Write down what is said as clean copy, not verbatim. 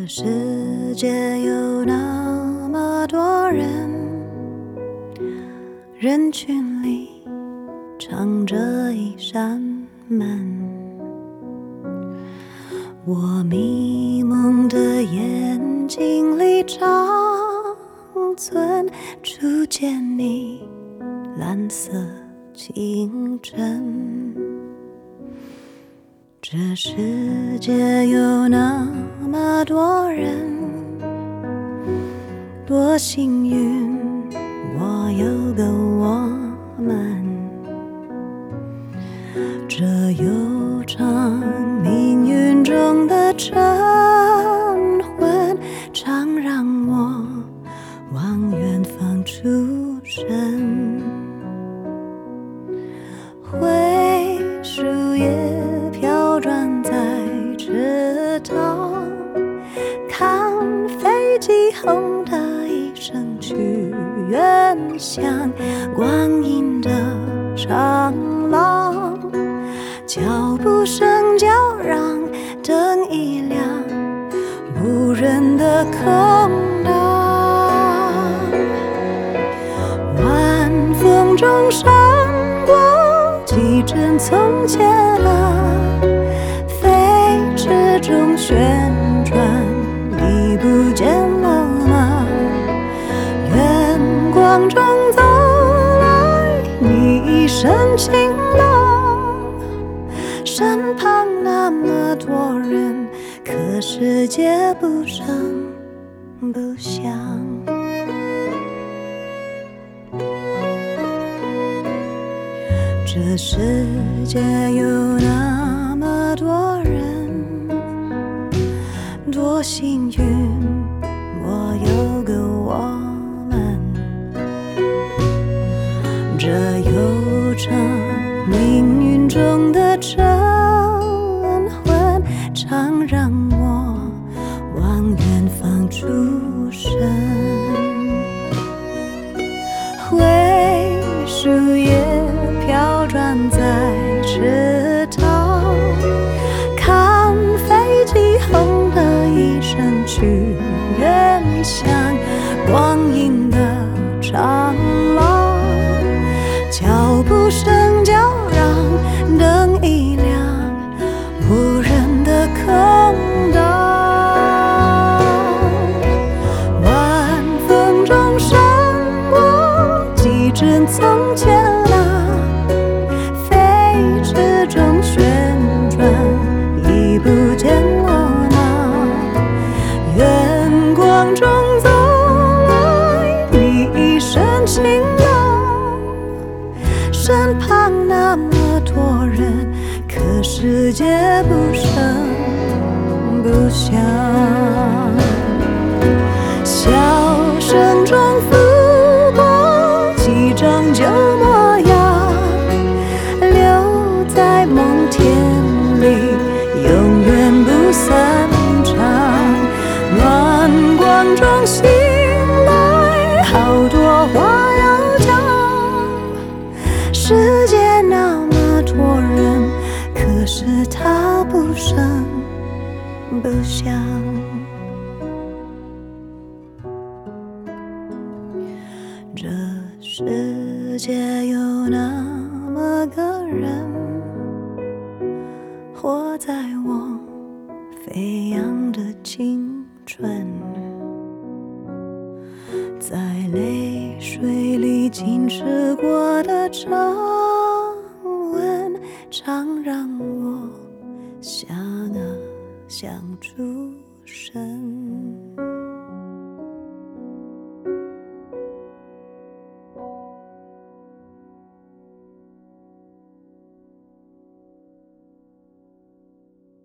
这世界有那么多人，人群里藏着一扇门。我迷蒙的眼睛里长存初见你蓝色清晨。这世界有那么多人，多幸运我有个我们。这悠长命运中的晨昏，常让我往远方出神。灰树叶飘转在池塘，看飞机轰的一声去远乡，光阴的长廊，脚步声叫嚷，灯一亮，无人的空荡。晚风中闪过几帧从前啊，飞驰中旋转，已不见了吗？远光中走来你一身晴朗，身旁那么多人，可世界不声不响。这世界有那么多人，多幸运我有个我们。这悠长命运中的晨昏，常让我往远方出神。灰树叶飘转在池塘，看飞机轰的一声去远乡，光阴的长廊，脚步声叫嚷，灯一亮，无人的空荡。晚风中闪过几帧从前啊，飞驰中旋转，已不见了吗？远光中走来你一身晴朗，身旁那么多人，可世界不声不响。笑声中拂过几张旧模样，留在梦田里，永远不散场。暖光中醒来，好多话要讲。世界那么多人，可是它不声不响。这世界有那么个人，活在我飞扬的青春，在泪水里浸湿过的皱纹，常让我想啊想出